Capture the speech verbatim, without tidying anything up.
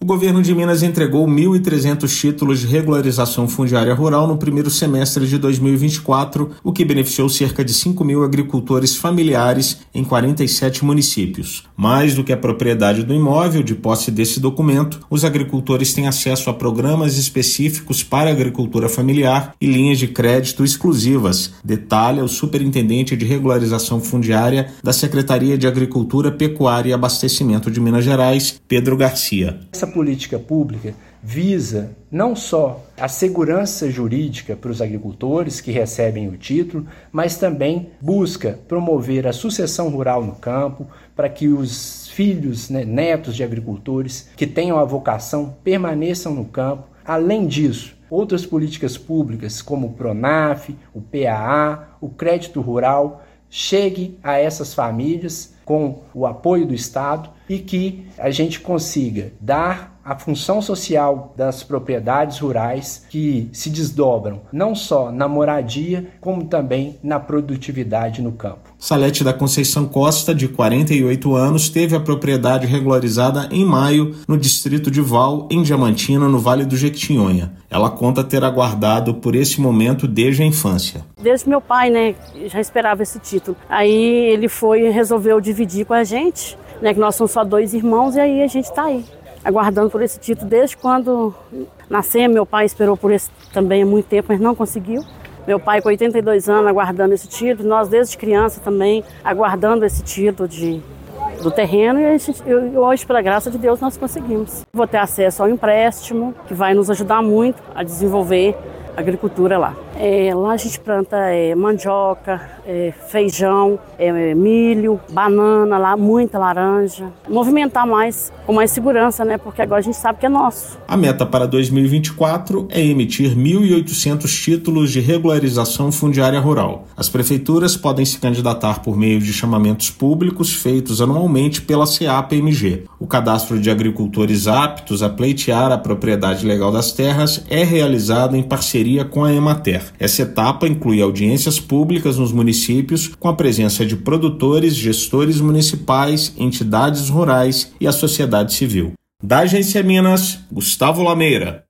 O governo de Minas entregou mil e trezentos títulos de regularização fundiária rural no primeiro semestre de dois mil e vinte e quatro, o que beneficiou cerca de cinco mil agricultores familiares em quarenta e sete municípios. Mais do que a propriedade do imóvel, de posse desse documento, os agricultores têm acesso a programas específicos para a agricultura familiar e linhas de crédito exclusivas, detalha o superintendente de regularização fundiária da Secretaria de Agricultura, Pecuária e Abastecimento de Minas Gerais, Pedro Garcia. Essa política pública visa não só a segurança jurídica para os agricultores que recebem o título, mas também busca promover a sucessão rural no campo para que os filhos, né, netos de agricultores que tenham a vocação permaneçam no campo. Além disso, outras políticas públicas como o PRONAF, o P A A, o Crédito Rural, chegue a essas famílias com o apoio do Estado e que a gente consiga dar a função social das propriedades rurais que se desdobram não só na moradia, como também na produtividade no campo. Salete da Conceição Costa, de quarenta e oito anos, teve a propriedade regularizada em maio no distrito de Val, em Diamantina, no Vale do Jequitinhonha. Ela conta ter aguardado por esse momento desde a infância. Desde meu pai, né, já esperava esse título. Aí ele foi e resolveu dividir com a gente, né, que nós somos só dois irmãos, e aí a gente está aí, aguardando por esse título desde quando nascemos. Meu pai esperou por esse também há muito tempo, mas não conseguiu. Meu pai com oitenta e dois anos aguardando esse título, nós desde criança também aguardando esse título de, do terreno, e a gente, eu, hoje, pela graça de Deus, nós conseguimos. Vou ter acesso ao empréstimo, que vai nos ajudar muito a desenvolver a agricultura lá. É, lá a gente planta é, mandioca, é, feijão, é, milho, banana, lá, muita laranja. Movimentar mais, com mais segurança, né? Porque agora a gente sabe que é nosso. A meta para dois mil e vinte e quatro é emitir mil e oitocentos títulos de regularização fundiária rural. As prefeituras podem se candidatar por meio de chamamentos públicos feitos anualmente pela C A P M G. O cadastro de agricultores aptos a pleitear a propriedade legal das terras é realizado em parceria com a Emater. Essa etapa inclui audiências públicas nos municípios com a presença de produtores, gestores municipais, entidades rurais e a sociedade civil. Da Agência Minas, Gustavo Lameira.